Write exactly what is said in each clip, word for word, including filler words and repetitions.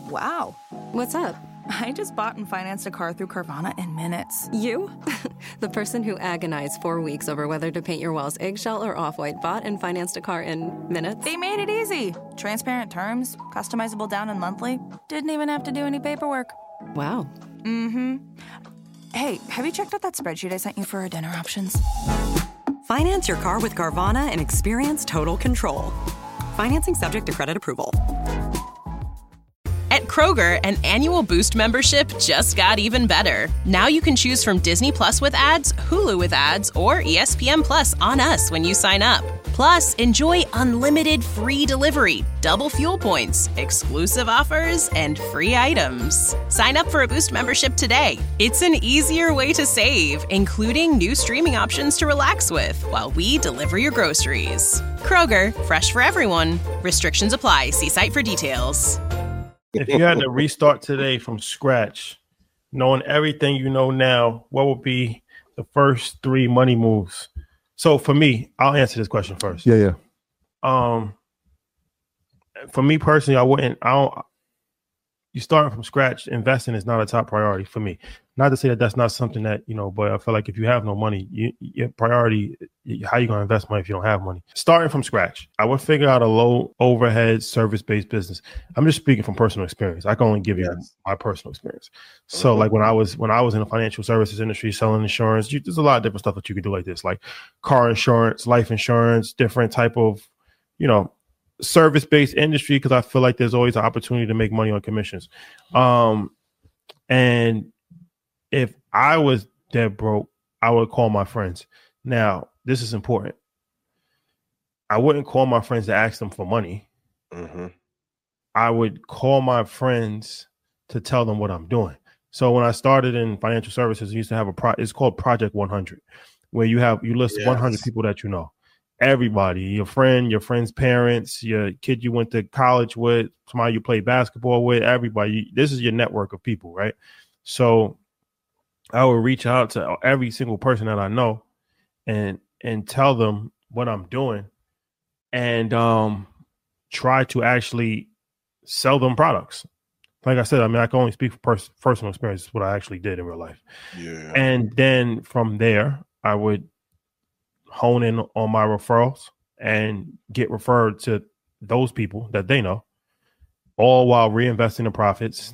Wow. What's up? I just bought and financed a car through Carvana in minutes. You? The person who agonized four weeks over whether to paint your walls eggshell or off-white bought and financed a car in minutes? They made it easy. Transparent terms, customizable down and monthly. Didn't even have to do any paperwork. Wow. Mm-hmm. Hey, have you checked out that spreadsheet I sent you for our dinner options? Finance your car with Carvana and experience total control. Financing subject to credit approval. At Kroger, an annual Boost membership just got even better. Now you can choose from Disney Plus with ads, Hulu with ads, or E S P N Plus on us when you sign up. Plus, enjoy unlimited free delivery, double fuel points, exclusive offers, and free items. Sign up for a Boost membership today. It's an easier way to save, including new streaming options to relax with while we deliver your groceries. Kroger, fresh for everyone. Restrictions apply. See site for details. If you had to restart today from scratch, knowing everything you know now, what would be the first three money moves? So for me, I'll answer this question first. Yeah, yeah. Um, for me personally, I wouldn't. I don't. You starting from scratch, investing is not a top priority for me. Not to say that that's not something that, you know, but I feel like if you have no money, you, your priority, how you going to invest money if you don't have money? Starting from scratch, I would figure out a low overhead service-based business. I'm just speaking from personal experience. I can only give you yes. my personal experience. So like when I was when I was in the financial services industry selling insurance, you, there's a lot of different stuff that you could do like this, like car insurance, life insurance, different type of, you know, service-based industry, because I feel like there's always an opportunity to make money on commissions. Um, and if I was dead broke, I would call my friends. Now, this is important. I wouldn't call my friends to ask them for money. Mm-hmm. I would call my friends to tell them what I'm doing. So when I started in financial services, I used to have a pro. It's called Project one hundred, where you have you list yes. one hundred people that you know. Everybody, your friend, your friend's parents, your kid you went to college with, somebody you play basketball with, everybody. This is your network of people, right? So I would reach out to every single person that I know and and tell them what I'm doing and um, try to actually sell them products. Like I said, I mean, I can only speak for pers- personal experience. It's what I actually did in real life. Yeah. And then from there, I would hone in on my referrals and get referred to those people that they know, all while reinvesting the profits,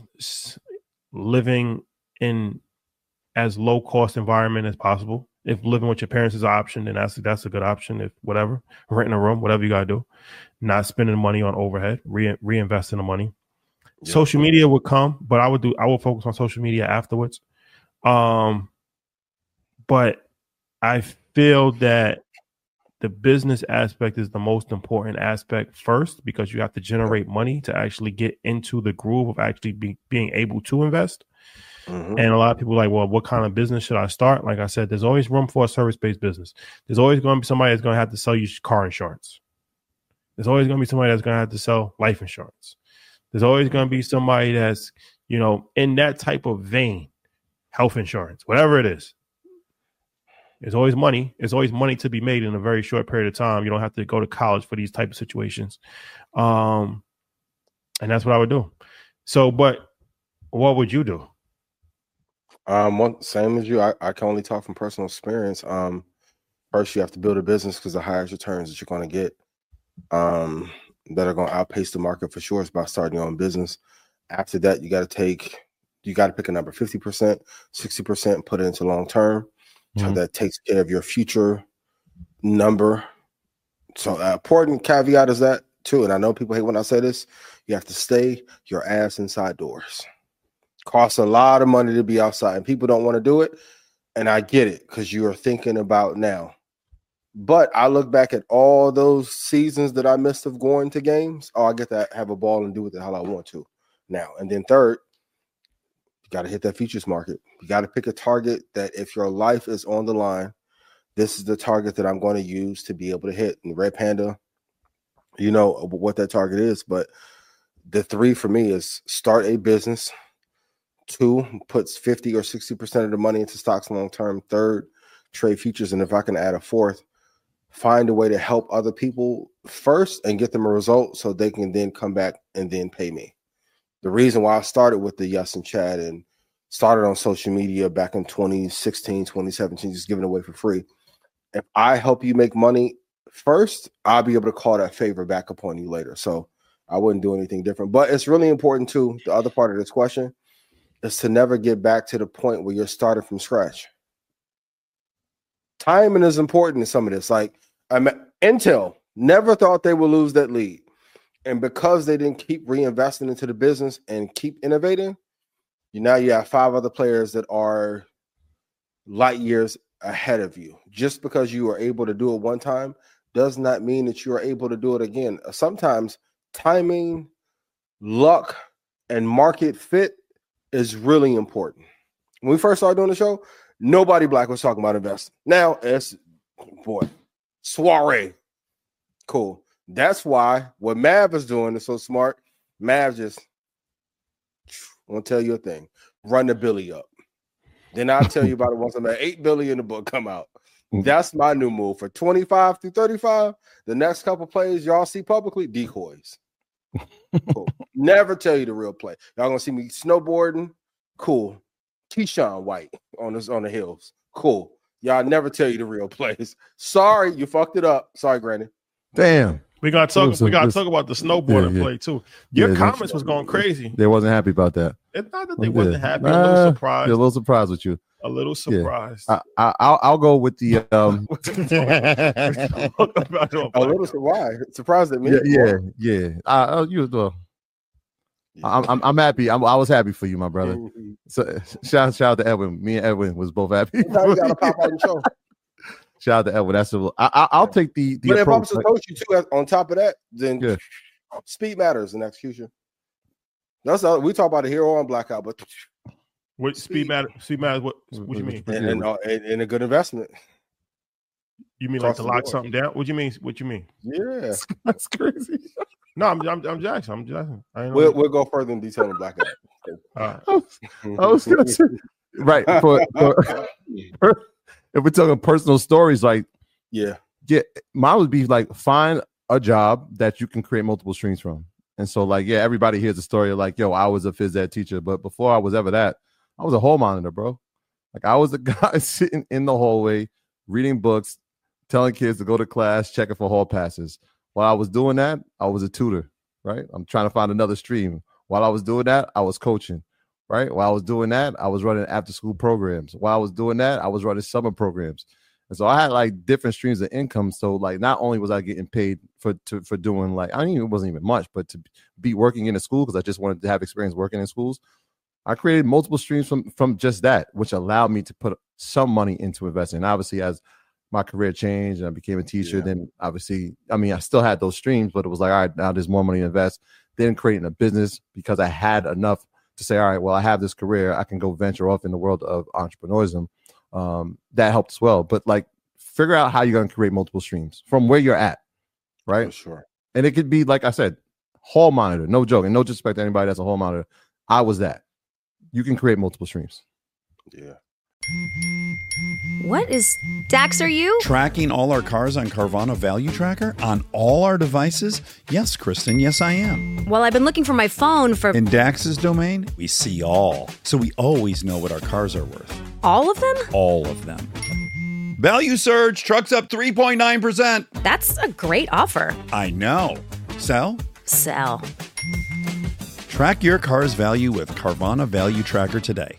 living in as low cost environment as possible. If living with your parents is an option, then that's that's a good option. If whatever, renting a room, whatever you gotta do, not spending money on overhead, re- reinvesting the money. Yep. Social media would come, but I would do I would focus on social media afterwards. Um, but I feel that the business aspect is the most important aspect first, because you have to generate money to actually get into the groove of actually be, being able to invest. Mm-hmm. And a lot of people are like, well, what kind of business should I start? Like I said, there's always room for a service-based business. There's always going to be somebody that's going to have to sell you car insurance. There's always going to be somebody that's going to have to sell life insurance. There's always going to be somebody that's, you know, in that type of vein, health insurance, whatever it is. There's always money. There's always money to be made in a very short period of time. You don't have to go to college for these type of situations. Um, and that's what I would do. So, but what would you do? Um, one, same as you. I, I can only talk from personal experience. Um, first, you have to build a business, because the highest returns that you're going to get um, that are going to outpace the market for sure is by starting your own business. After that, you got to take, you got to pick a number, fifty percent, sixty percent, and put it into long term. So mm-hmm. that takes care of your future number. So uh, important caveat is that too. And I know people hate when I say this. You have to stay your ass inside doors. Costs a lot of money to be outside, and people don't want to do it. And I get it, because you are thinking about now. But I look back at all those seasons that I missed of going to games. Oh, I get to have a ball and do what the hell I want to now. And then third, you got to hit that futures market. You got to pick a target that if your life is on the line, this is the target that I'm going to use to be able to hit. And Red Panda, you know what that target is. But the three for me is start a business. Two, puts fifty or sixty percent of the money into stocks long term. Third, trade futures. And if I can add a fourth, find a way to help other people first and get them a result so they can then come back and then pay me. The reason why I started with the Yes and Chad and started on social media back in twenty sixteen, twenty seventeen, just giving away for free. If I help you make money first, I'll be able to call that favor back upon you later. So I wouldn't do anything different. But it's really important too. The other part of this question is to never get back to the point where you're starting from scratch. Timing is important in some of this. Like I'm Intel never thought they would lose that lead. And because they didn't keep reinvesting into the business and keep innovating, you now you have five other players that are light years ahead of you. Just because you are able to do it one time does not mean that you are able to do it again. Sometimes timing, luck, and market fit is really important. When we first started doing the show, nobody black was talking about investing. Now it's, boy, soiree. Cool. That's why what Mav is doing is so smart. Mav just, I want to tell you a thing. Run the Billy up. Then I'll tell you about it once I'm at eight billion in the book come out. That's my new move for twenty-five through thirty-five. The next couple plays y'all see publicly, decoys. Cool. Never tell you the real play. Y'all gonna see me snowboarding. Cool. Keyshawn White on this on the hills. Cool. Y'all never tell you the real plays. Sorry, you fucked it up. Sorry, Granny. Damn. We gotta talk. Listen, we gotta listen. talk about the snowboarding Yeah, yeah. play too. Your Yeah, comments was going crazy. They wasn't happy about that. It's not that they Yeah. wasn't happy. A Nah, little surprised. they're a little surprised with you. A little surprised. I, I, I'll, I'll go with the um. A little surprised. Surprised at me. Yeah, yeah, yeah. I, I, you well, I'm, I'm, I'm happy. I'm, I was happy for you, my brother. Mm-hmm. So shout, shout out to Edwin. Me and Edwin was both happy. Now you gotta pop out and show. Shout out to Edwin. That's a. I, I, I'll take the the But if I'm approach. supposed to too, as- on top of that, then Yeah. speed matters in execution. That's all we talk about it here on Blackout, but What speed matter? Speed matter. What? What you mean? and, and, uh, and, and a good investment. You mean like Across to the lock board. something down? What you mean? What you mean? Yeah, That's crazy. No, I'm I'm, I'm Jackson. I'm Jackson. I ain't know we'll that. we'll go further in detail on Blackout. All right. I was, I was gonna say right for, for, for- if we're talking personal stories, like yeah, yeah, mine would be like find a job that you can create multiple streams from. And so, like, yeah, everybody hears the story of like, yo, I was a phys ed teacher, but before I was ever that, I was a hall monitor, bro. Like, I was the guy sitting in the hallway, reading books, telling kids to go to class, checking for hall passes. While I was doing that, I was a tutor, right? I'm trying to find another stream. While I was doing that, I was coaching, right? While I was doing that, I was running after school programs. While I was doing that, I was running summer programs. And so I had like different streams of income. So like not only was I getting paid for to, for doing like, I mean, it wasn't even much, but to be working in a school because I just wanted to have experience working in schools. I created multiple streams from, from just that, which allowed me to put some money into investing. And obviously, as my career changed and I became a teacher, Yeah. then obviously, I mean, I still had those streams, but it was like, all right, now there's more money to invest. Then creating a business because I had enough to say, all right, well, I have this career. I can go venture off in the world of entrepreneurism. Um, that helped as well. But like, figure out how you're going to create multiple streams from where you're at, right? for sure. And it could be, like I said, hall monitor, no joke, and no disrespect to anybody that's a hall monitor. I was that. You can create multiple streams. Yeah. What is Dax? Are you Tracking all our cars on Carvana Value Tracker on all our devices? Yes, Kristen, yes, I am. Well, I've been looking for my phone for In Dax's domain, we see all, so we always know what our cars are worth. all of them. All of them. Value surge, trucks up three point nine percent. That's a great offer. I know. Sell? Sell. Track your car's value with Carvana Value Tracker today.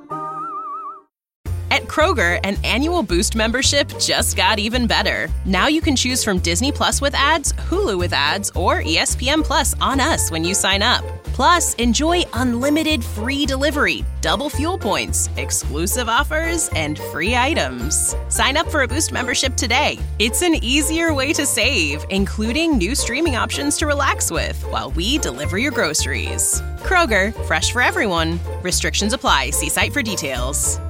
At Kroger, an annual Boost membership just got even better. Now you can choose from Disney Plus with ads, Hulu with ads, or E S P N Plus on us when you sign up. Plus, enjoy unlimited free delivery, double fuel points, exclusive offers, and free items. Sign up for a Boost membership today. It's an easier way to save, including new streaming options to relax with while we deliver your groceries. Kroger, fresh for everyone. Restrictions apply. See site for details.